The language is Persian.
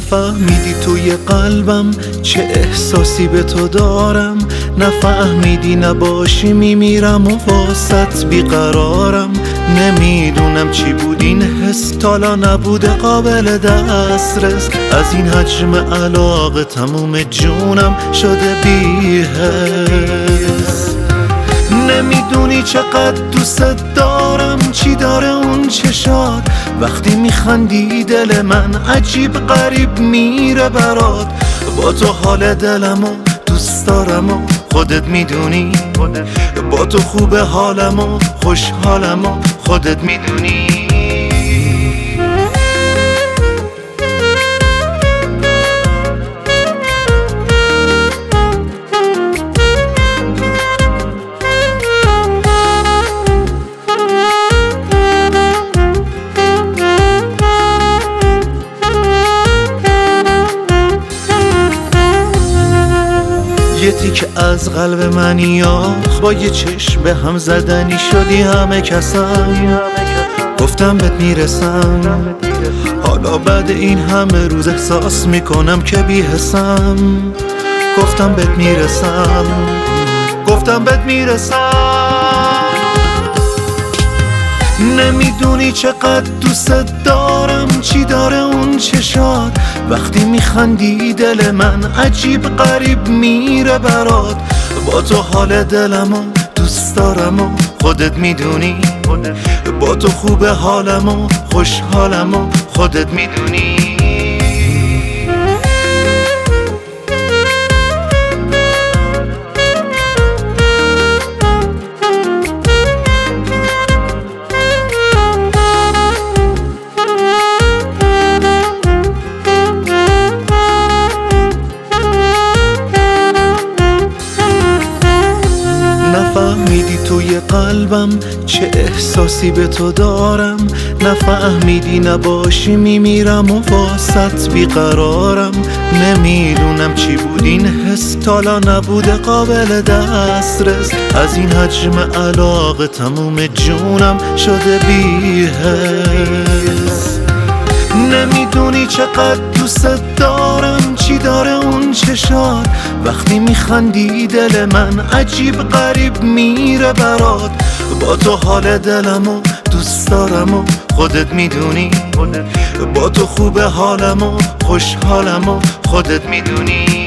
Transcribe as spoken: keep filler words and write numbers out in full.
نفهمیدی توی قلبم چه احساسی به تو دارم، نفهمیدی نباشی میمیرم و واسط بیقرارم. نمیدونم چی بود این حس، تالا نبوده قابل دسترس. از این حجم علاقه تموم جونم شده بی‌حس. نمیدونی چقدر دوست دارم، چی داره اون چشات وقتی میخندی دل من عجیب غریب میره برات. با تو حال دلمو دوست دارم و خودت میدونی، با تو خوب حالم و خوشحالم و خودت میدونی. یه تیک از قلب من یاخ، با یه چشم به هم زدنی شدی همه کسم. گفتم بهت میرسم، حالا بعد این همه روز احساس میکنم که بی‌حسم. گفتم بهت میرسم، گفتم بهت میرسم. نمیدونی چقدر دوست دارم، چی داره اون چشات وقتی میخندی دل من عجیب غریب میره برات. با تو حال دلمو دوست دارم و خودت میدونی، با تو خوب حالم و خوشحالم و خودت میدونی. نفهمیدی توی قلبم چه احساسی به تو دارم، نفهمیدی نباشی میمیرم و واسط بیقرارم. نمیدونم چی بود این حس، تالا نبوده قابل دسترس. از این حجم علاقه تموم جونم شده بی‌حس. نمیدونی چقدر دوست دارم، چی داره اون چشات وقتی میخندی دل من عجیب غریب میره برات. با تو حال دلمو دوست دارم و خودت میدونی، با تو خوب حالم و خوشحالم و خودت میدونی.